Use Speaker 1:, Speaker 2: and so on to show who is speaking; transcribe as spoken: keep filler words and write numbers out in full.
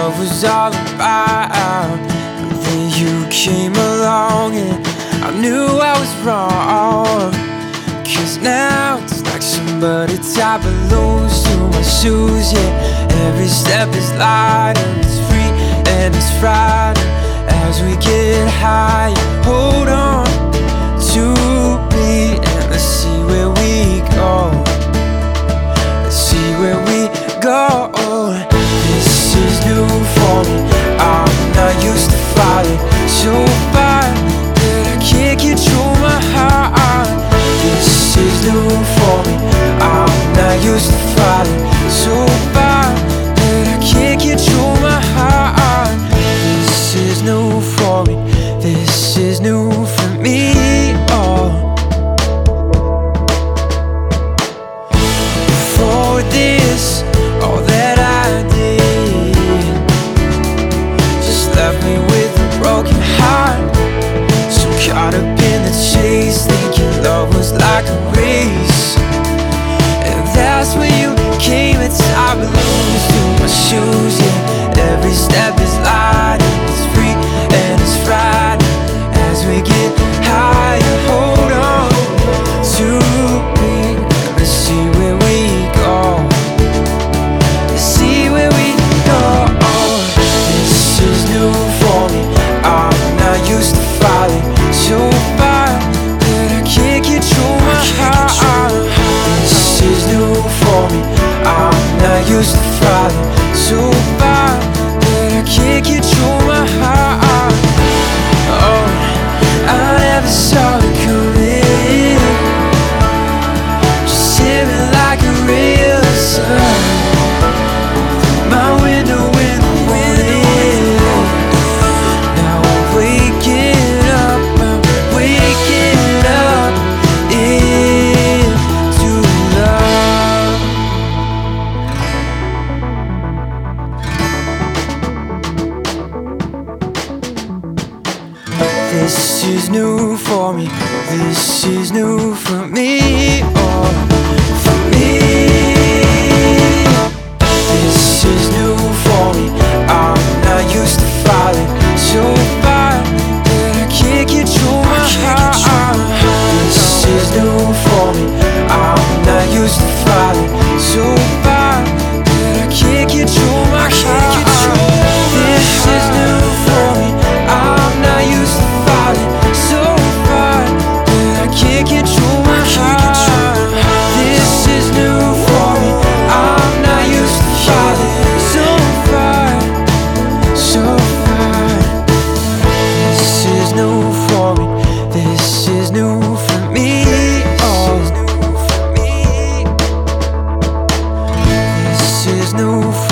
Speaker 1: love was all about. But then you came along and I knew I was wrong. Cause now it's like somebody tied balloons to my shoes, yeah. Every step is lighter, it's free and it's Friday. As we get higher, hold on to me and let's see where we go. Let's see where we go. This is new for me, I'm not used to falling so far that I can't control my heart. This is new for me, I'm not used to falling so far that I can't control my heart. This is new for me, this is new for me, oh. For this, all that I did just left me with a broken heart. So caught up in the chase, thinking love was like a race. And that's when you came and tied balloons to my shoes, yeah. Every step is light, it's free and it's Friday. As we get higher, hold on to me. Let's see where we go. Let's see where we go. This is new for me, I'm not used to falling so far that I can't control my heart. This is new for me, I'm not used to falling so far that I can't control my heart. Oh, I never saw it coming, just hit me like a ray of the sun. My window in the morning, now I'm waking up, I'm waking up into love. This is new for me, this is new for me, oh, for me. This is new for me, I'm not used to falling so far that I can't control my heart. This is new for me, I'm not used to falling so far that I can't control my heart. This is new for me, I'm not used to falling so far that I can't control my heart. This is new for me, I'm not used to falling so far, so far. This is new for me, this is new for me, oh. This is new for me.